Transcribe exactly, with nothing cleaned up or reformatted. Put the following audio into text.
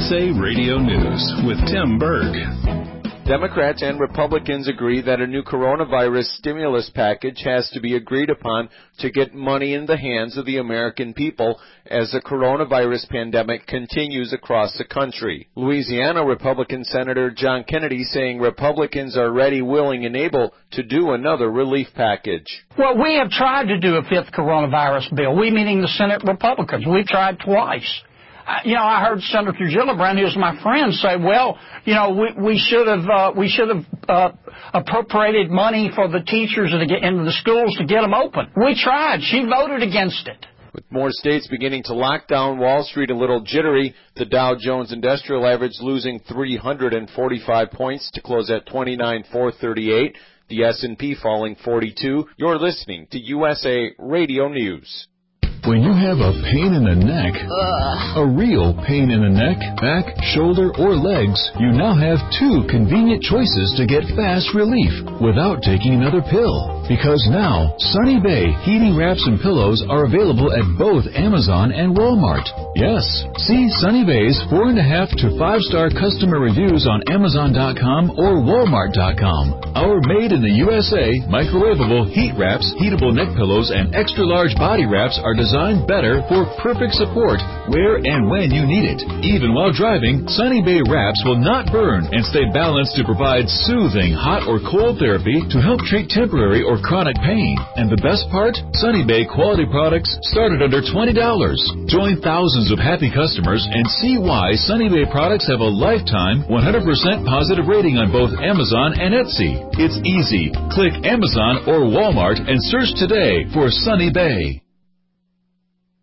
S A Radio News with Tim Berg. Democrats and Republicans agree that a new coronavirus stimulus package has to be agreed upon to get money in the hands of the American people as the coronavirus pandemic continues across the country. Louisiana Republican Senator John Kennedy saying Republicans are ready, willing, and able to do another relief package. Well, we have tried to do a fifth coronavirus bill. We, meaning the Senate Republicans. We've tried twice. Uh, you know, I heard Senator Gillibrand, who's my friend, say, well, you know, we, we should have uh, we should have uh, appropriated money for the teachers to get into the schools to get them open. We tried. She voted against it. With more states beginning to lock down, Wall Street a little jittery, the Dow Jones Industrial Average losing three hundred forty-five points to close at twenty-nine thousand four hundred thirty-eight. The S and P falling forty-two. You're listening to U S A Radio News. When you have a pain in the neck, Ugh. a real pain in the neck, back, shoulder, or legs, you now have two convenient choices to get fast relief without taking another pill. Because now, Sunny Bay heating wraps and pillows are available at both Amazon and Walmart. Yes, see Sunny Bay's four and a half to five star customer reviews on Amazon dot com or Walmart dot com. Our made in the U S A microwavable heat wraps, heatable neck pillows, and extra large body wraps are designed better for perfect support where and when you need it. Even while driving, Sunny Bay wraps will not burn and stay balanced to provide soothing hot or cold therapy to help treat temporary or chronic pain. And the best part? Sunny Bay quality products start at under twenty dollars. Join thousands of happy customers and see why Sunny Bay products have a lifetime one hundred percent positive rating on both Amazon and Etsy. It's easy. Click Amazon or Walmart and search today for Sunny Bay.